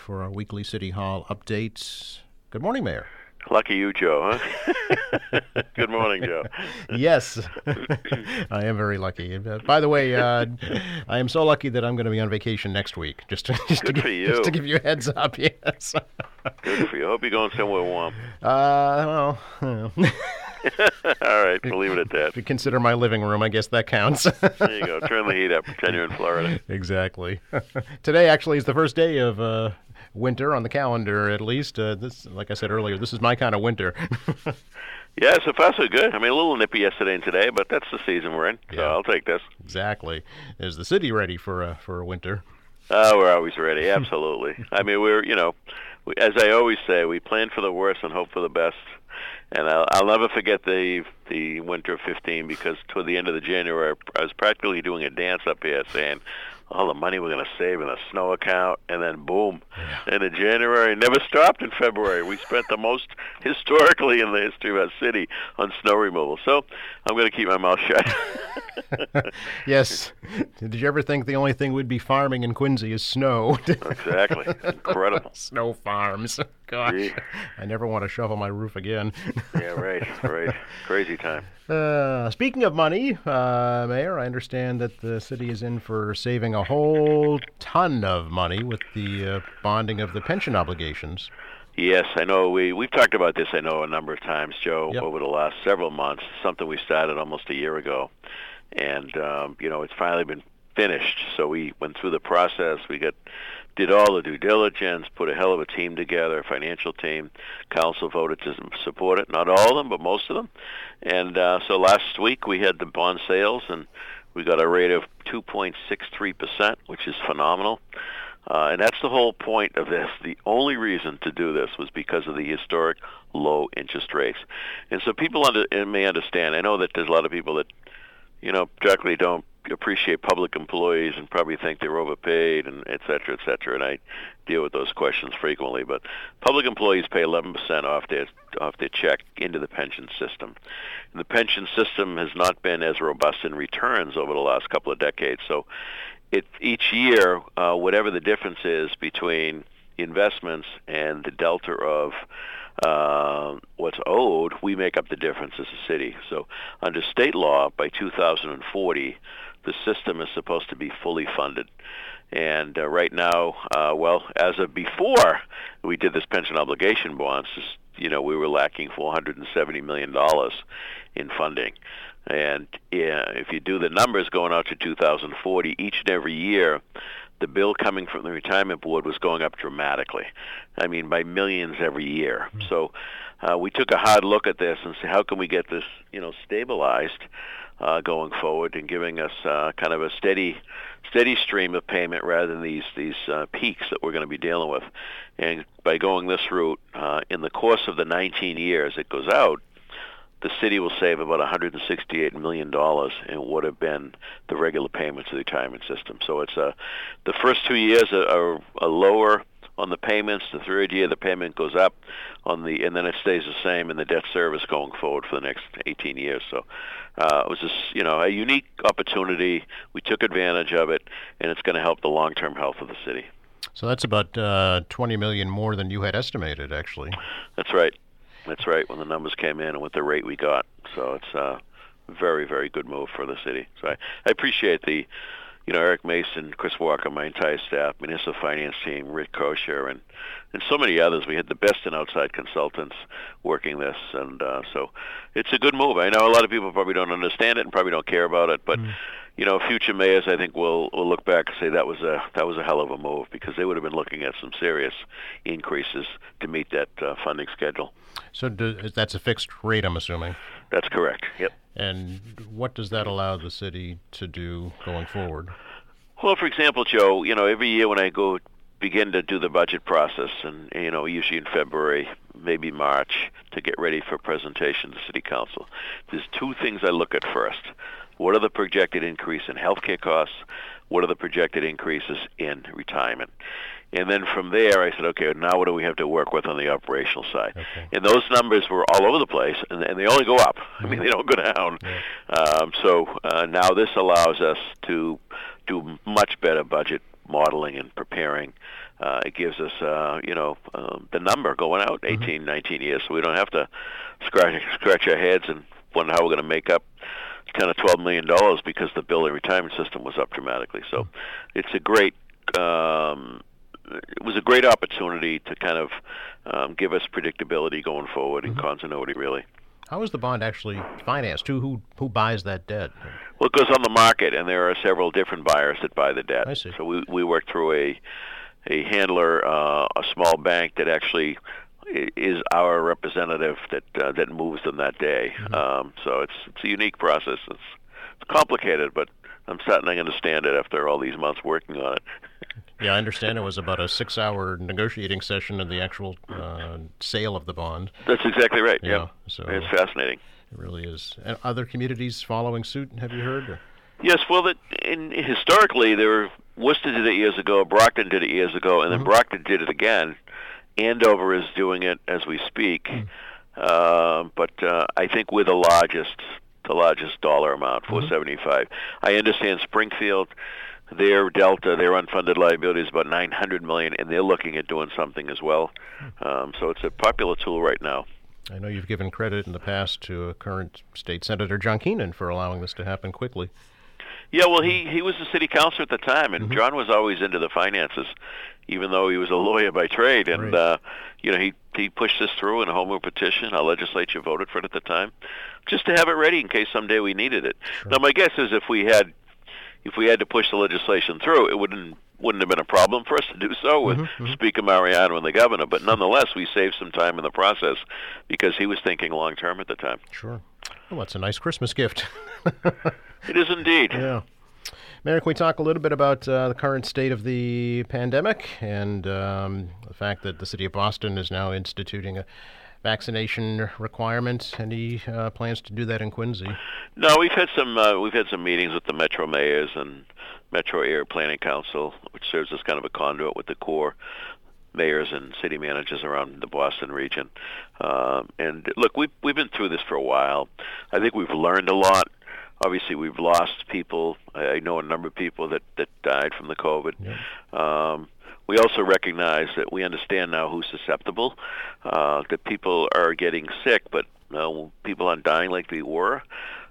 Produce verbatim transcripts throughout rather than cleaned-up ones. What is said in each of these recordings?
For our weekly City Hall updates. Good morning, Mayor. Lucky you, Joe, huh? Good morning, Joe. Yes, I am very lucky. Uh, by the way, uh, I am so lucky that I'm going to be on vacation next week. Just to, just Good to for give, you. Just to give you a heads up, yes. Good for you. Hope you're going somewhere warm. Uh, well, uh, All right, we'll leave it at that. if you consider my living room, I guess that counts. There you go. Turn the heat up. Pretend you're in Florida. Exactly. Today actually is the first day of uh, winter on the calendar, at least. Uh, this, like I said earlier, this is my kind of winter. Yeah, so far so good. I mean, a little nippy yesterday and today, but that's the season we're in, so Yeah. I'll take this. Exactly. Is the city ready for a for a winter? Oh, we're always ready. Absolutely. I mean, we're, you know, we, as I always say, we plan for the worst and hope for the best. And I'll, I'll never forget the the winter of fifteen, because toward the end of the January, I was practically doing a dance up here saying, all the money we're going to save in a snow account, and then boom, Yeah. and in January, never stopped in February. We spent the most historically in the history of our city on snow removal. So I'm going to keep my mouth shut. Yes. Did you ever think the only thing we'd be farming in Quincy is snow? Exactly. Incredible. Snow farms. Gosh, Gee. I never want to shovel my roof again. Yeah, right, right. Crazy time. Uh, speaking of money, uh, Mayor, I understand that the city is in for saving a whole ton of money with the uh, bonding of the pension obligations. Yes, I know. We, we've talked about this, I know, a number of times, Joe, Yep. over the last several months. Something we started almost a year ago. And, um, you know, it's finally been finished. So we went through the process. We got did all the due diligence, put a hell of a team together, a financial team. Council voted to support it. Not all of them, but most of them. And uh, so last week we had the bond sales, and we got a rate of two point six three percent, which is phenomenal. Uh, and that's the whole point of this. The only reason to do this was because of the historic low interest rates. And so people under, may understand. I know that there's a lot of people that, you know, directly don't appreciate public employees and probably think they're overpaid, and et cetera, et cetera. And I deal with those questions frequently. But public employees pay eleven percent off their off their check into the pension system. And the pension system has not been as robust in returns over the last couple of decades. So it each year, uh, whatever the difference is between investments and the delta of uh, what's owed, we make up the difference as a city. So under state law, by two thousand forty, the system is supposed to be fully funded. And uh, right now, uh, well, as of before we did this pension obligation bonds, just, you know, we were lacking four hundred seventy million dollars in funding. And yeah, if you do the numbers going out to two thousand forty, each and every year, the bill coming from the retirement board was going up dramatically. I mean, by millions every year. Mm-hmm. So uh, we took a hard look at this and said, how can we get this, you know, stabilized uh, going forward, and giving us uh, kind of a steady, steady stream of payment rather than these these uh, peaks that we're going to be dealing with. And by going this route, uh, in the course of the nineteen years it goes out, the city will save about one hundred sixty-eight million dollars in what have been the regular payments of the retirement system. So it's uh, the first two years are, are, are lower on the payments. The third year the payment goes up on the, and then it stays the same in the debt service going forward for the next eighteen years. So uh, it was just, you know, a unique opportunity. We took advantage of it, and it's going to help the long-term health of the city. So that's about uh, twenty million dollars more than you had estimated, actually. That's right. That's right, when the numbers came in and with the rate we got. So it's a very, very good move for the city. So I, I appreciate the, you know, Eric Mason, Chris Walker, my entire staff, municipal finance team, Rick Kosher, and, and so many others. We had the best in outside consultants working this, and uh, so it's a good move. I know a lot of people probably don't understand it and probably don't care about it, but mm. you know, future mayors, I think, will will look back and say that was a that was a hell of a move, because they would have been looking at some serious increases to meet that uh, funding schedule. So do, that's a fixed rate, I'm assuming? That's correct, yep. And what does that allow the city to do going forward? Well, for example, Joe, you know, every year when I go begin to do the budget process, and, you know, usually in February, maybe March, to get ready for presentation to City Council, there's two things I look at first. What are the projected increase in healthcare costs? What are the projected increases in retirement? And then from there, I said, okay, now what do we have to work with on the operational side? Okay. And those numbers were all over the place, and, and they only go up. I mean, they don't go down. Yeah. Um, so uh, now this allows us to do much better budget modeling and preparing uh, it gives us, uh, you know, um, the number going out eighteen, mm-hmm. nineteen years, so we don't have to scratch scratch our heads and wonder how we're going to make up ten or twelve million dollars because the building retirement system was up dramatically. So it's a great. Um, it was a great opportunity to kind of um, give us predictability going forward and mm-hmm. continuity, really. How is the bond actually financed? Who who who buys that debt? Well, it goes on the market, and there are several different buyers that buy the debt. I see. So we we work through a a handler, uh, a small bank that actually is our representative that uh, that moves them that day. Mm-hmm. Um, so it's it's a unique process. It's it's complicated, but I'm starting to understand it after all these months working on it. Yeah, I understand it was about a six-hour negotiating session in the actual uh, sale of the bond. That's exactly right. Yeah, yep. So it's fascinating. It really is. And other communities following suit, have you heard? Or? Yes. Well, that in, historically, there were, Worcester did it years ago, Brockton did it years ago, and then mm-hmm. Brockton did it again. Andover is doing it as we speak. Mm. Uh, but uh, I think we're the largest, the largest dollar amount, four seventy-five. Mm-hmm. I understand Springfield. Their delta, their unfunded liability is about nine hundred million dollars, and they're looking at doing something as well. Um, so it's a popular tool right now. I know you've given credit in the past to uh, current State Senator John Keenan for allowing this to happen quickly. Yeah, well, he, he was the city councilor at the time, and mm-hmm. John was always into the finances, even though he was a lawyer by trade. And, right. uh, you know, he, he pushed this through in a home rule petition. Our legislature voted for it at the time, just to have it ready in case someday we needed it. Sure. Now, my guess is if we had If we had to push the legislation through, it wouldn't wouldn't have been a problem for us to do so with mm-hmm, mm-hmm. Speaker Mariano and the governor. But nonetheless, we saved some time in the process because he was thinking long term at the time. Sure. Well, that's a nice Christmas gift. It is indeed. Yeah. Mayor, can we talk a little bit about uh, the current state of the pandemic and um, the fact that the city of Boston is now instituting a vaccination requirement? Any uh, plans to do that in Quincy? No, we've had some uh, we've had some meetings with the Metro mayors and Metro Area Planning Council, which serves as kind of a conduit with the core mayors and city managers around the Boston region. Um, and look, we've we've been through this for a while. I think we've learned a lot. Obviously, we've lost people. I know a number of people that, that died from the COVID. Yeah. Um, We also recognize that we understand now who's susceptible, uh, that people are getting sick, but uh, people aren't dying like they were.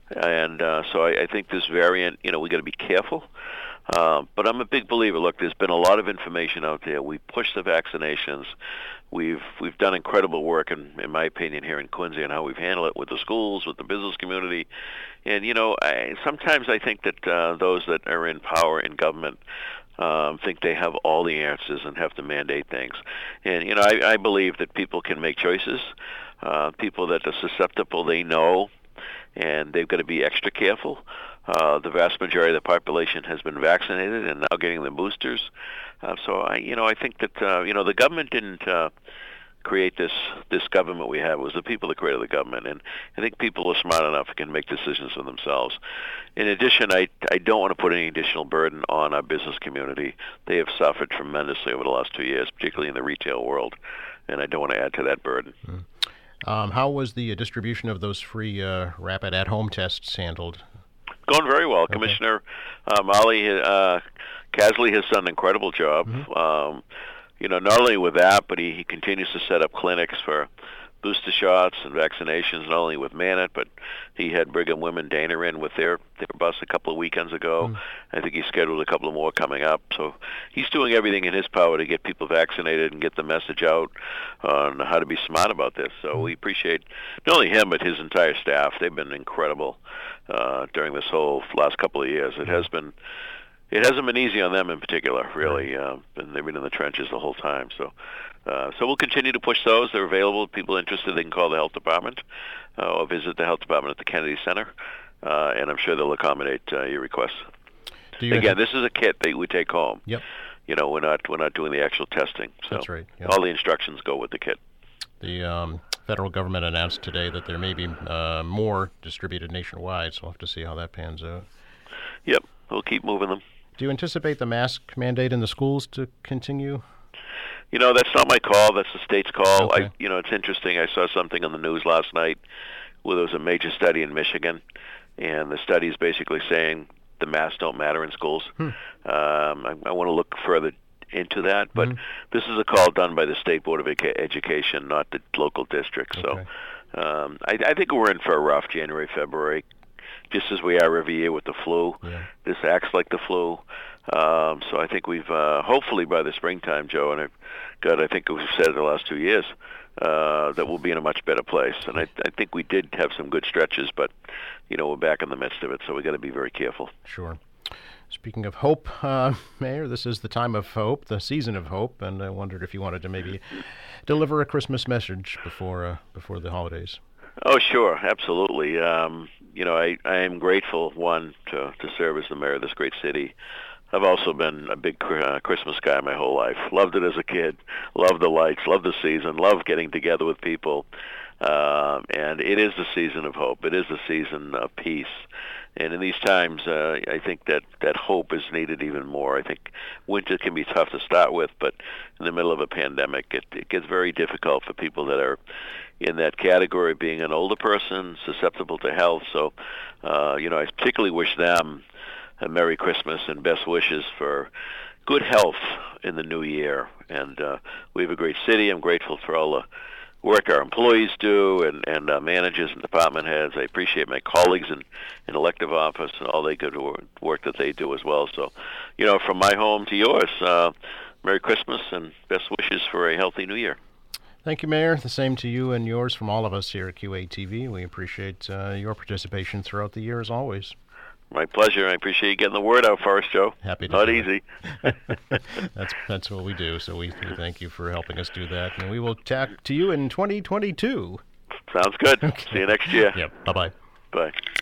And uh, so I, I think this variant, you know, we got to be careful. Uh, but I'm a big believer. Look, there's been a lot of information out there. We pushed the vaccinations. We've we've done incredible work, in, in my opinion, here in Quincy on how we've handled it with the schools, with the business community. And, you know, I, sometimes I think that uh, those that are in power in government Um, think they have all the answers and have to mandate things. And, you know, I, I believe that people can make choices. Uh, people that are susceptible, they know, and they've got to be extra careful. Uh, the vast majority of the population has been vaccinated and now getting the boosters. Uh, so, I, you know, I think that, uh, you know, the government didn't uh, create this this government we have. It was the people that created the government, and I think people are smart enough and can make decisions for themselves. In addition, I, I don't want to put any additional burden on our business community. They have suffered tremendously over the last two years, particularly in the retail world, and I don't want to add to that burden. Mm. Um, how was the distribution of those free uh, rapid at-home tests handled? Going very well. Okay. Commissioner uh, Molly uh, Casley has done an incredible job. Mm-hmm. Um, You know, not only with that, but he, he continues to set up clinics for booster shots and vaccinations, not only with Manat, but he had Brigham Women Dana in with their, their bus a couple of weekends ago. Mm. I think he scheduled a couple of more coming up. So he's doing everything in his power to get people vaccinated and get the message out on how to be smart about this. So we appreciate not only him, but his entire staff. They've been incredible uh, during this whole last couple of years. It has been... It hasn't been easy on them in particular, really, uh, and they've been in the trenches the whole time. So, uh, so we'll continue to push those. They're available. People interested, they can call the health department uh, or visit the health department at the Kennedy Center, uh, and I'm sure they'll accommodate uh, your requests. Do you Again, this is a kit that we take home. Yep. You know, we're not we're not doing the actual testing. So that's right. Yep. All the instructions go with the kit. The um, federal government announced today that there may be uh, more distributed nationwide, so we'll have to see how that pans out. Yep, we'll keep moving them. Do you anticipate the mask mandate in the schools to continue? You know, that's not my call. That's the state's call. Okay. I, you know, it's interesting. I saw something on the news last night where there was a major study in Michigan, and the study is basically saying the masks don't matter in schools. Hmm. Um, I, I want to look further into that. But Mm-hmm. this is a call done by the State Board of Eca- Education, not the local district. Okay. So um, I, I think we're in for a rough January, February, just as we are every year with the flu. Yeah. This acts like the flu. Um, so I think we've, uh, hopefully by the springtime, Joe, and I've got, I think we've said it the last two years, uh, that we'll be in a much better place. And I, I think we did have some good stretches, but, you know, we're back in the midst of it, so we got to be very careful. Sure. Speaking of hope, uh, Mayor, this is the time of hope, the season of hope, and I wondered if you wanted to maybe deliver a Christmas message before uh, before the holidays. Oh, sure, absolutely. Um, you know, I, I am grateful, one, to, to serve as the mayor of this great city. I've also been a big uh, Christmas guy my whole life. Loved it as a kid. Loved the lights. Loved the season. Loved getting together with people. Um, and it is the season of hope. It is the season of peace. And in these times, uh, I think that, that hope is needed even more. I think winter can be tough to start with, but in the middle of a pandemic, it, it gets very difficult for people that are in that category, being an older person, susceptible to health. So, uh, you know, I particularly wish them a Merry Christmas and best wishes for good health in the new year. And uh, we have a great city. I'm grateful for all the work our employees do and, and uh, managers and department heads. I appreciate my colleagues in, in elective office and all the good work, work that they do as well. So, you know, from my home to yours, uh, Merry Christmas and best wishes for a healthy new year. Thank you, Mayor. The same to you and yours from all of us here at Q A T V. We appreciate uh, your participation throughout the year as always. My pleasure. I appreciate you getting the word out for us, Joe. Happy to Not do easy. that's that's what we do. So we, we thank you for helping us do that, and we will talk to you in twenty twenty-two. Sounds good. See you next year. Yep. Bye bye. Bye.